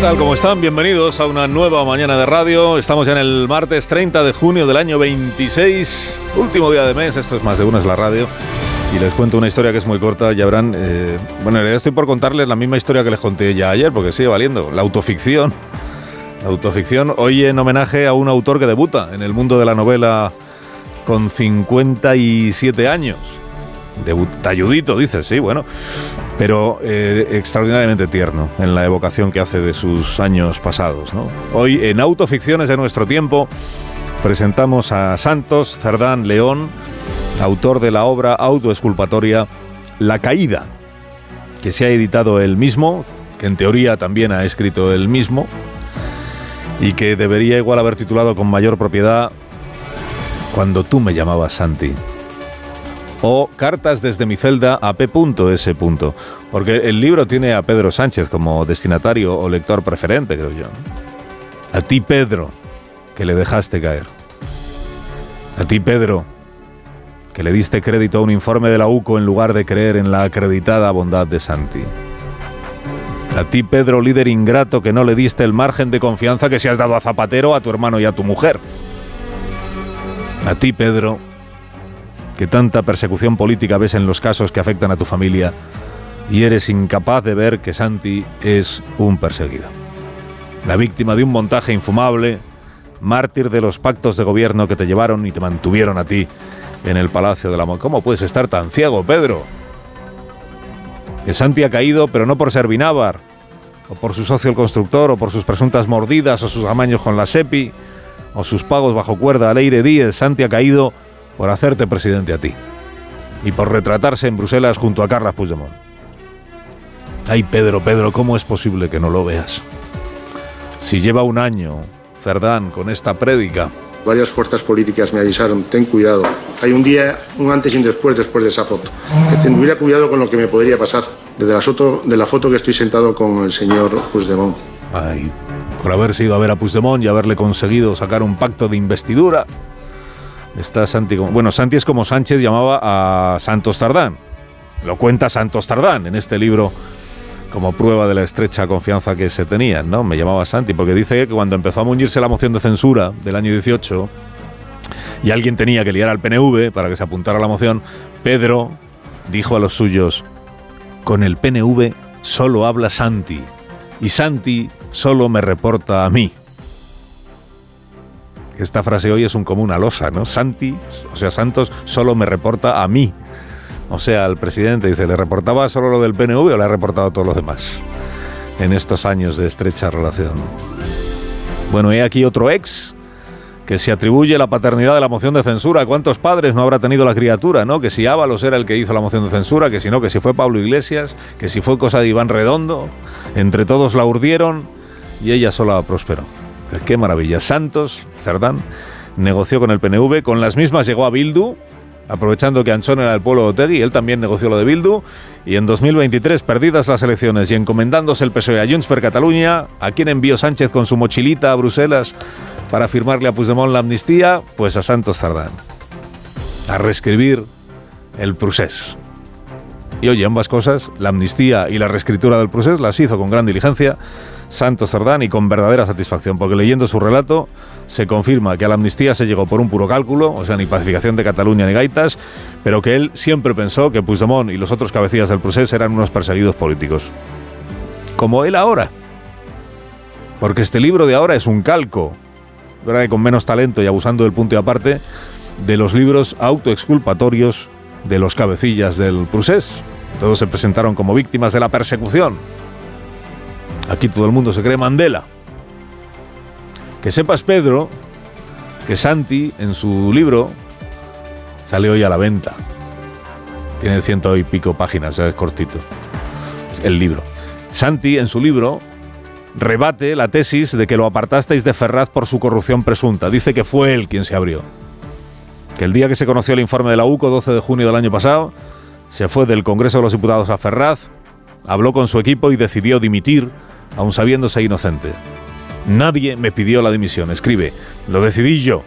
tal? ¿Cómo están? Bienvenidos a una nueva mañana de radio. Estamos ya en el martes 30 de junio del año 26, último día de mes. Esto es Más de Uno, es la radio. Y les cuento una historia que es muy corta, ya verán. Bueno, en realidad estoy por contarles la misma historia que les conté ya ayer, porque sigue valiendo. La autoficción. La autoficción, hoy en homenaje a un autor que debuta en el mundo de la novela con 57 años. Talludito, dices, sí, bueno, pero extraordinariamente tierno en la evocación que hace de sus años pasados, ¿no? Hoy en Autoficciones de nuestro tiempo presentamos a Santos Cerdán León, autor de la obra autoexculpatoria La Caída, que se ha editado él mismo, que en teoría también ha escrito él mismo, y que debería igual haber titulado con mayor propiedad Cuando tú me llamabas Santi, o Cartas desde mi celda a P.S. Porque el libro tiene a Pedro Sánchez como destinatario o lector preferente, creo yo. A ti, Pedro, que le dejaste caer. A ti, Pedro, que le diste crédito a un informe de la UCO en lugar de creer en la acreditada bondad de Santi. A ti, Pedro, líder ingrato, que no le diste el margen de confianza que se has dado a Zapatero, a tu hermano y a tu mujer. A ti, Pedro, que tanta persecución política ves en los casos que afectan a tu familia y eres incapaz de ver que Santi es un perseguido. La víctima de un montaje infumable, mártir de los pactos de gobierno que te llevaron y te mantuvieron a ti en el Palacio de la Moncloa. ¿Cómo puedes estar tan ciego, Pedro? Que Santi ha caído, pero no por ser Binávar, o por su socio el constructor, o por sus presuntas mordidas, o sus amaños con la SEPI, o sus pagos bajo cuerda a Leire Díez. Santi ha caído por hacerte presidente a ti y por retratarse en Bruselas junto a Carles Puigdemont. Ay, Pedro, ¿cómo es posible que no lo veas? Si lleva un año, Cerdán, con esta prédica. Varias fuerzas políticas me avisaron, ten cuidado. Hay un día, un antes y un después de esa foto. Que tendría cuidado con lo que me podría pasar. Desde la foto que estoy sentado con el señor Puigdemont. Ay, por haberse ido a ver a Puigdemont y haberle conseguido sacar un pacto de investidura. Está Santi. Bueno, Santi es como Sánchez llamaba a Santos Cerdán. Lo cuenta Santos Cerdán en este libro como prueba de la estrecha confianza que se tenían, ¿no? Me llamaba Santi porque dice que cuando empezó a muñirse la moción de censura del año 18 y alguien tenía que liar al PNV para que se apuntara a la moción, Pedro dijo a los suyos: con el PNV solo habla Santi y Santi solo me reporta a mí. Esta frase hoy es como una losa, ¿no? Santi, o sea, Santos, solo me reporta a mí. O sea, al presidente, dice, ¿le reportaba solo lo del PNV o le ha reportado a todos los demás? En estos años de estrecha relación. Bueno, he aquí otro ex que se atribuye la paternidad de la moción de censura. ¿Cuántos padres no habrá tenido la criatura, no? Que si Ábalos era el que hizo la moción de censura, que si no, que si fue Pablo Iglesias, que si fue cosa de Iván Redondo. Entre todos la urdieron y ella sola prosperó. ¡Qué maravilla! Santos Cerdán negoció con el PNV, con las mismas llegó a Bildu, aprovechando que Anchón era del pueblo de Otegi, él también negoció lo de Bildu, y en 2023, perdidas las elecciones y encomendándose el PSOE a Junts per Catalunya, ¿a quién envió Sánchez con su mochilita a Bruselas para firmarle a Puigdemont la amnistía? Pues a Santos Cerdán, a reescribir el procés. Y oye, ambas cosas, la amnistía y la reescritura del procés, las hizo con gran diligencia Santos Cerdán y con verdadera satisfacción, porque leyendo su relato se confirma que a la amnistía se llegó por un puro cálculo, o sea, ni pacificación de Cataluña ni gaitas, pero que él siempre pensó que Puigdemont y los otros cabecillas del procés eran unos perseguidos políticos. Como él ahora. Porque este libro de ahora es un calco, ¿verdad?, que con menos talento y abusando del punto y aparte, de los libros autoexculpatorios de los cabecillas del procés. Todos se presentaron como víctimas de la persecución. Aquí todo el mundo se cree Mandela. Que sepas, Pedro, que Santi, en su libro, sale hoy a la venta. Tiene 100 y pico páginas, es cortito. El libro. Santi, en su libro, rebate la tesis de que lo apartasteis de Ferraz por su corrupción presunta. Dice que fue él quien se abrió. Que el día que se conoció el informe de la UCO, 12 de junio del año pasado, se fue del Congreso de los Diputados a Ferraz, habló con su equipo y decidió dimitir, aun sabiéndose inocente. Nadie me pidió la dimisión, escribe, lo decidí yo.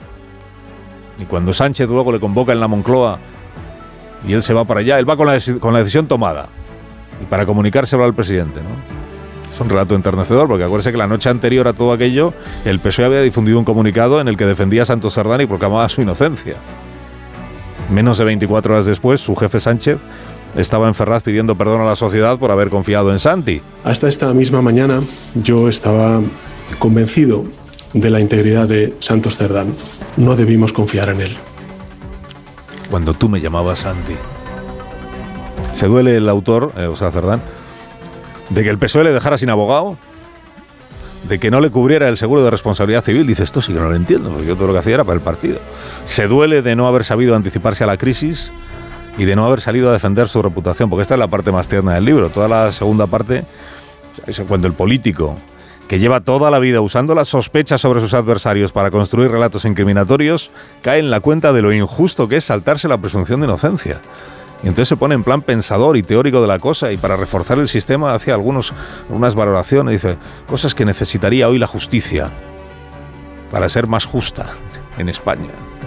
Y cuando Sánchez luego le convoca en la Moncloa y él se va para allá, él va con la decisión tomada. Y para comunicárselo al presidente, ¿no? Es un relato enternecedor, porque acuérdese que la noche anterior a todo aquello, el PSOE había difundido un comunicado en el que defendía a Santos Cerdán y proclamaba su inocencia. Menos de 24 horas después, su jefe Sánchez estaba en Ferraz pidiendo perdón a la sociedad por haber confiado en Santi. Hasta esta misma mañana yo estaba convencido de la integridad de Santos Cerdán. No debimos confiar en él. Cuando tú me llamabas Santi. Se duele el autor, Cerdán, de que el PSOE le dejara sin abogado, de que no le cubriera el seguro de responsabilidad civil. Dice, esto sí que no lo entiendo, porque yo todo lo que hacía era para el partido. Se duele de no haber sabido anticiparse a la crisis y de no haber salido a defender su reputación, porque esta es la parte más tierna del libro. Toda la segunda parte es cuando el político, que lleva toda la vida usando las sospechas sobre sus adversarios para construir relatos incriminatorios, cae en la cuenta de lo injusto que es saltarse la presunción de inocencia. Y entonces se pone en plan pensador y teórico de la cosa, y para reforzar el sistema hace algunas valoraciones. Dice, cosas que necesitaría hoy la justicia para ser más justa en España.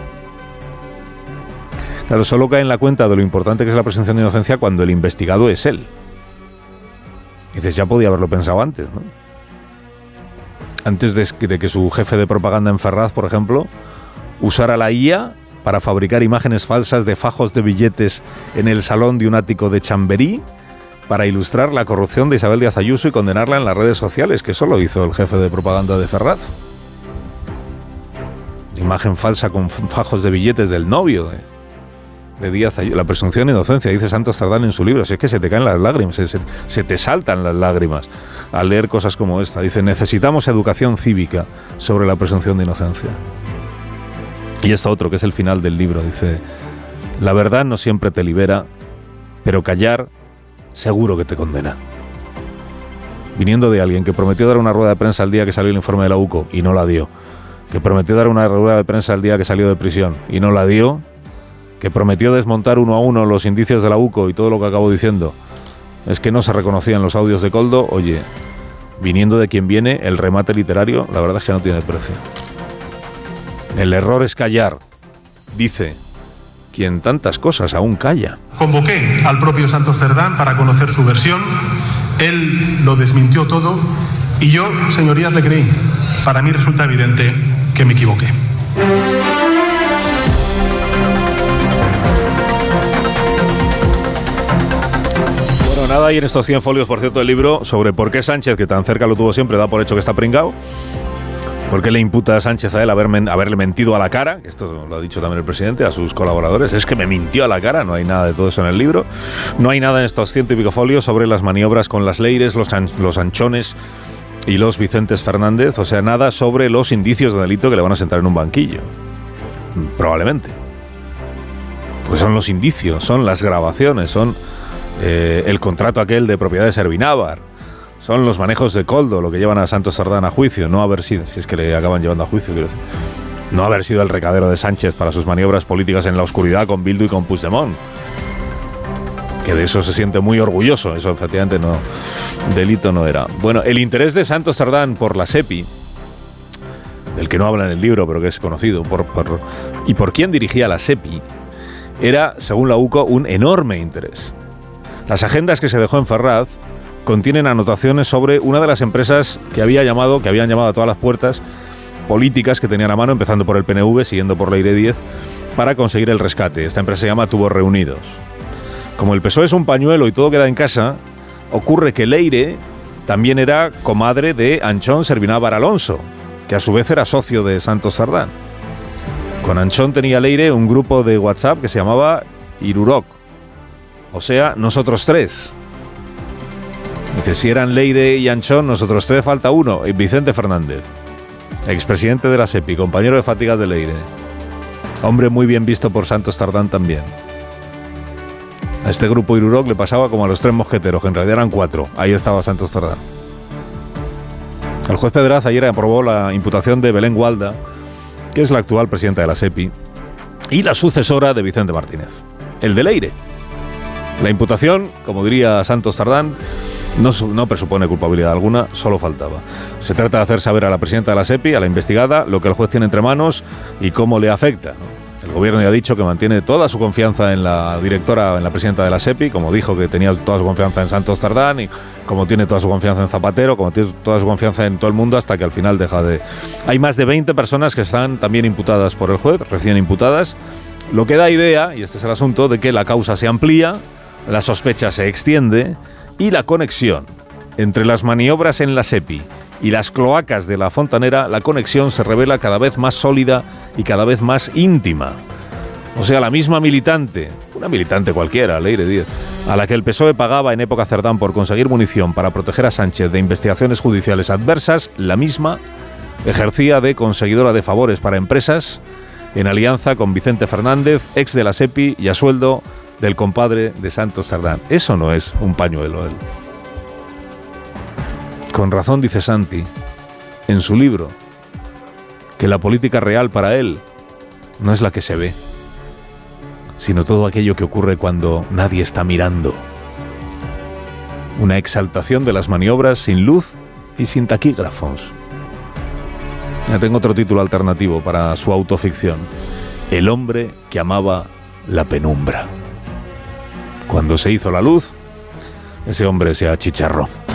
Claro, solo cae en la cuenta de lo importante que es la presunción de inocencia cuando el investigado es él. Y dices, ya podía haberlo pensado antes, ¿no? Antes de que su jefe de propaganda en Ferraz, por ejemplo, usara la IA para fabricar imágenes falsas de fajos de billetes en el salón de un ático de Chamberí para ilustrar la corrupción de Isabel Díaz Ayuso y condenarla en las redes sociales, que eso lo hizo el jefe de propaganda de Ferraz. Imagen falsa con fajos de billetes del novio de Díaz Ayuso. La presunción de inocencia, dice Santos Cerdán en su libro. Si es que se te caen las lágrimas, se te saltan las lágrimas al leer cosas como esta. Dice, necesitamos educación cívica sobre la presunción de inocencia. Y esto otro, que es el final del libro, dice, la verdad no siempre te libera, pero callar seguro que te condena. Viniendo de alguien que prometió dar una rueda de prensa el día que salió el informe de la UCO y no la dio, que prometió dar una rueda de prensa el día que salió de prisión y no la dio, que prometió desmontar uno a uno los indicios de la UCO y todo lo que acabo diciendo es que no se reconocían los audios de Koldo, oye, viniendo de quien viene, el remate literario, la verdad es que no tiene precio. El error es callar, dice quien tantas cosas aún calla. Convoqué al propio Santos Cerdán para conocer su versión. Él lo desmintió todo y yo, señorías, le creí. Para mí resulta evidente que me equivoqué. Bueno, nada hay en estos 100 folios, por cierto, del libro sobre por qué Sánchez, que tan cerca lo tuvo siempre, da por hecho que está pringao. ¿Por qué le imputa a Sánchez a él haberle mentido a la cara? Esto lo ha dicho también el presidente a sus colaboradores. Es que me mintió a la cara. No hay nada de todo eso en el libro. No hay nada en estos 100 y pico folios sobre las maniobras con las Leires, los Anchones y los Vicentes Fernández. O sea, nada sobre los indicios de delito que le van a sentar en un banquillo. Probablemente. Pues son los indicios, son las grabaciones, son el contrato aquel de propiedad de Servinávar. Son los manejos de Koldo lo que llevan a Santos Cerdán a juicio, no haber sido, si es que le acaban llevando a juicio, quiero decir, no haber sido el recadero de Sánchez para sus maniobras políticas en la oscuridad con Bildu y con Puigdemont. Que de eso se siente muy orgulloso, eso efectivamente no, delito no era. Bueno, el interés de Santos Cerdán por la SEPI, del que no habla en el libro, pero que es conocido, y por quién dirigía la SEPI, era, según la UCO, un enorme interés. Las agendas que se dejó en Ferraz contienen anotaciones sobre una de las empresas que habían llamado a todas las puertas políticas que tenían a mano, empezando por el PNV, siguiendo por Leire 10, para conseguir el rescate. Esta empresa se llama Tubos Reunidos. Como el PSOE es un pañuelo y todo queda en casa, ocurre que Leire también era comadre de Anchón Servinávar Alonso, que a su vez era socio de Santos Cerdán. Con Anchón tenía Leire un grupo de WhatsApp que se llamaba Iruroc, o sea, nosotros tres. Dice, si eran Leire y Anchón, nosotros tres, falta uno, Vicente Fernández, expresidente de la SEPI, compañero de fatigas de Leire. Hombre muy bien visto por Santos Cerdán también. A este grupo Iruroc le pasaba como a los tres mosqueteros, que en realidad eran 4. Ahí estaba Santos Cerdán. El juez Pedraz ayer aprobó la imputación de Belén Gualda, que es la actual presidenta de la SEPI, y la sucesora de Vicente Martínez, el de Leire. La imputación, como diría Santos Cerdán, no presupone culpabilidad alguna, solo faltaba. Se trata de hacer saber a la presidenta de la SEPI, a la investigada, lo que el juez tiene entre manos y cómo le afecta, ¿no? El gobierno ya ha dicho que mantiene toda su confianza en la directora, en la presidenta de la SEPI, como dijo que tenía toda su confianza en Santos Cerdán, y como tiene toda su confianza en Zapatero, como tiene toda su confianza en todo el mundo, hasta que al final deja de... Hay más de 20 personas que están también imputadas por el juez, recién imputadas, lo que da idea, y este es el asunto, de que la causa se amplía, la sospecha se extiende y la conexión entre las maniobras en la SEPI y las cloacas de la Fontanera, la conexión se revela cada vez más sólida y cada vez más íntima. O sea, la misma militante, una militante cualquiera, Leire Díez, a la que el PSOE pagaba en época Cerdán por conseguir munición para proteger a Sánchez de investigaciones judiciales adversas, la misma ejercía de conseguidora de favores para empresas en alianza con Vicente Fernández, ex de la SEPI y a sueldo del compadre de Santos Cerdán. Eso no es un pañuelo, él. Con razón dice Santi, en su libro, que la política real para él no es la que se ve, sino todo aquello que ocurre cuando nadie está mirando. Una exaltación de las maniobras sin luz y sin taquígrafos. Ya tengo otro título alternativo para su autoficción. El hombre que amaba la penumbra. Cuando se hizo la luz, ese hombre se achicharró.